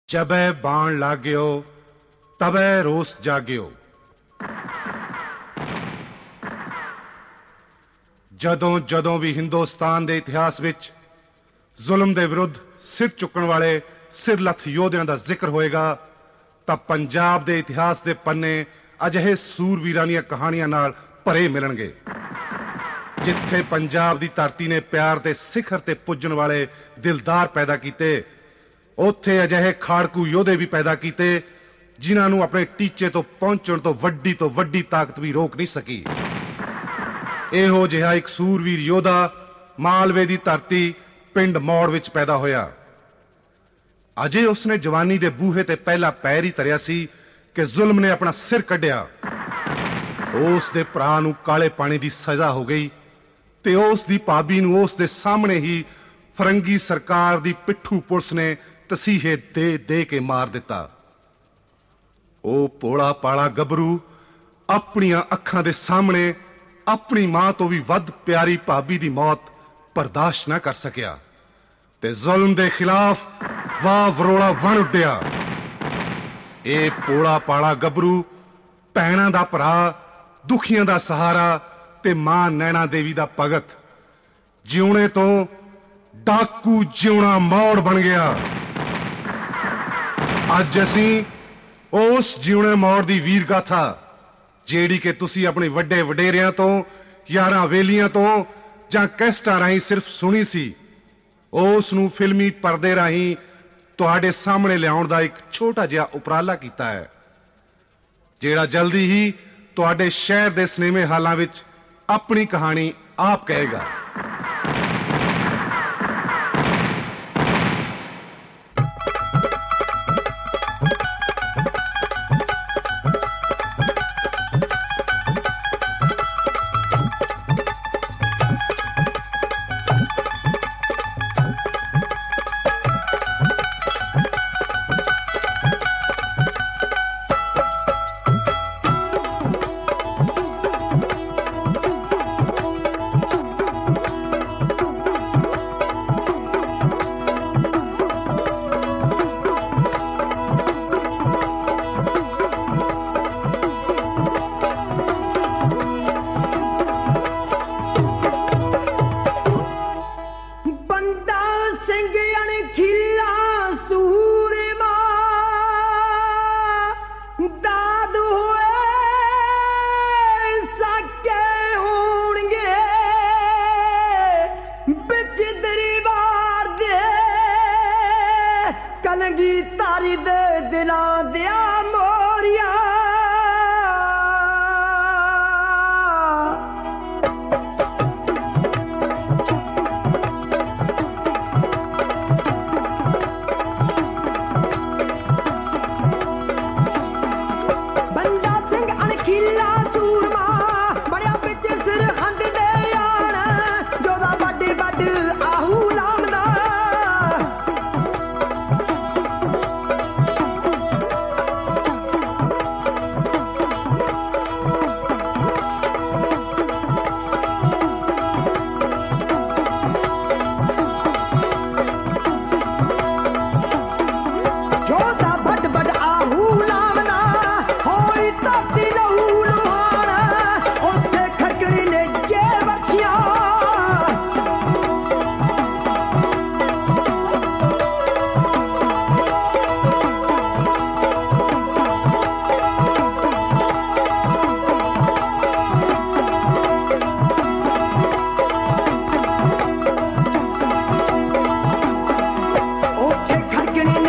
जबै बाण लाग्यो तबै रोस जाग्यो। ਜਦੋਂ ਜਦੋਂ ਵੀ ਹਿੰਦੁਸਤਾਨ ਦੇ ਇਤਿਹਾਸ ਵਿੱਚ ਜ਼ੁਲਮ ਦੇ ਵਿਰੁੱਧ ਸਿਰ ਚੁੱਕਣ ਵਾਲੇ ਸਿਰਲੱਥ ਯੋਧਿਆਂ ਦਾ ਜ਼ਿਕਰ ਹੋਏਗਾ ਤਾਂ ਪੰਜਾਬ ਦੇ ਇਤਿਹਾਸ ਦੇ ਪੰਨੇ ਅਜਿਹੇ ਸੂਰਵੀਰਾਂ ਦੀਆਂ ਕਹਾਣੀਆਂ ਨਾਲ ਭਰੇ ਮਿਲਣਗੇ। ਜਿੱਥੇ ਪੰਜਾਬ ਦੀ ਧਰਤੀ ਨੇ ਪਿਆਰ ਦੇ ਸਿਖਰ ਤੇ ਪੁੱਜਣ ਵਾਲੇ ਦਿਲਦਾਰ ਪੈਦਾ ਕੀਤੇ, ਉੱਥੇ ਅਜਿਹੇ ਖਾੜਕੂ ਯੋਧੇ ਵੀ ਪੈਦਾ ਕੀਤੇ ਜਿਨ੍ਹਾਂ ਨੂੰ ਆਪਣੇ ਟੀਚੇ ਤੋਂ ਪਹੁੰਚਣ ਤੋਂ ਵੱਡੀ ਤਾਕਤ ਵੀ ਰੋਕ ਨਹੀਂ ਸਕੀ। ਇਹੋ ਜਿਹਾ ਇੱਕ ਸੂਰਵੀਰ ਯੋਧਾ ਮਾਲਵੇ ਦੀ ਧਰਤੀ ਪਿੰਡ ਮੌੜ ਵਿੱਚ ਪੈਦਾ ਹੋਇਆ। ਅਜੇ ਉਸਨੇ ਜਵਾਨੀ ਦੇ ਬੂਹੇ ਤੇ ਪਹਿਲਾ ਪੈਰ ਹੀ ਧਰਿਆ ਸੀ ਕਿ ਜ਼ੁਲਮ ਨੇ ਆਪਣਾ ਸਿਰ ਕੱਢਿਆ। ਉਸ ਦੇ ਭਰਾ ਨੂੰ ਕਾਲੇ ਪਾਣੀ ਦੀ ਸਜ਼ਾ ਹੋ ਗਈ ਤੇ ਉਸ ਦੀ ਭਾਬੀ ਨੂੰ ਉਸ ਦੇ ਸਾਹਮਣੇ ਹੀ ਫਰੰਗੀ ਸਰਕਾਰ ਦੀ ਪਿੱਠੂ ਪੁਲਿਸ ਨੇ ਤਸੀਹੇ ਦੇ ਕੇ ਮਾਰ ਦਿੱਤਾ। ਉਹ ਭੋਲਾ ਪਾਲਾ ਗੱਭਰੂ ਆਪਣੀਆਂ ਅੱਖਾਂ ਦੇ ਸਾਹਮਣੇ ਆਪਣੀ ਮਾਂ ਤੋਂ ਵੀ ਵੱਧ ਪਿਆਰੀ ਭਾਬੀ ਦੀ ਮੌਤ ਬਰਦਾਸ਼ਤ ਨਾ ਕਰ ਸਕਿਆ ਤੇ ਜ਼ੁਲਮ ਦੇ ਖਿਲਾਫ ਵਾਹ ਵਰੋਲਾ ਵਣ ਉੱਡਿਆ। ਇਹ ਭੋਲਾ ਪਾਲਾ ਗੱਭਰੂ ਭੈਣਾਂ ਦਾ ਭਰਾ, ਦੁਖੀਆਂ ਦਾ ਸਹਾਰਾ ਤੇ ਮਾਂ ਨੈਣਾ ਦੇਵੀ ਦਾ ਭਗਤ, ਜਿਉਣੇ ਤੋਂ ਡਾਕੂ ਜਿਉਣਾ ਮੌੜ ਬਣ ਗਿਆ। ਅੱਜ ਅਸੀਂ ਉਸ ਜਿਉਣੇ ਮੌੜ ਦੀ ਵੀਰ ਗਾਥਾ, ਜਿਹੜੀ ਕਿ ਤੁਸੀਂ ਆਪਣੇ ਵੱਡੇ ਵਡੇਰਿਆਂ ਤੋਂ, ਯਾਰਾਂ ਵੇਲੀਆਂ ਤੋਂ ਜਾਂ ਕੈਸਟਾਂ ਰਾਹੀਂ ਸਿਰਫ ਸੁਣੀ ਸੀ, ਉਸ ਨੂੰ ਫਿਲਮੀ ਪਰਦੇ ਰਾਹੀਂ ਤੁਹਾਡੇ ਸਾਹਮਣੇ ਲਿਆਉਣ ਦਾ ਇੱਕ ਛੋਟਾ ਜਿਹਾ ਉਪਰਾਲਾ ਕੀਤਾ ਹੈ, ਜਿਹੜਾ ਜਲਦੀ ਹੀ ਤੁਹਾਡੇ ਸ਼ਹਿਰ ਦੇ ਸਿਨੇਮੇ ਹਾਲਾਂ ਵਿੱਚ ਆਪਣੀ ਕਹਾਣੀ ਆਪ ਕਹੇਗਾ। ਕਲਗੀ ਤਾਰੀ ਦੇ ਦਿਲਾਂ ਦਿਆਂ ਮੋਰੀਆਂ ਬੰਦਾ ਸਿੰਘ ਅਣਖੀਲਾ ਸੂਰਮਾ ਬੜਿਆ ਵਿੱਚ ਸਰਹੰਦ ਦੇ ਆਣ ਜੋਦਾ ਵੱਡ ਆਹੂ ਲਾਮਦਾ ਖੜਕਣੇ